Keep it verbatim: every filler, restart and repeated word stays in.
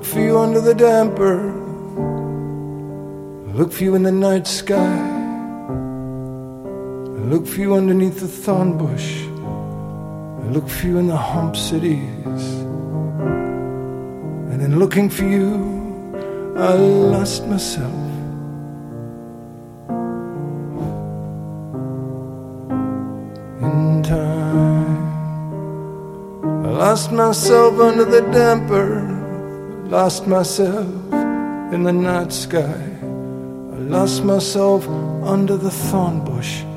look for you under the damper, look for you in the night sky, look for you underneath the thorn bush, look for you in the hump cities. And in looking for you, I lost myself. In time, I lost myself under the damper, lost myself in the night sky, I lost myself under the thorn bush,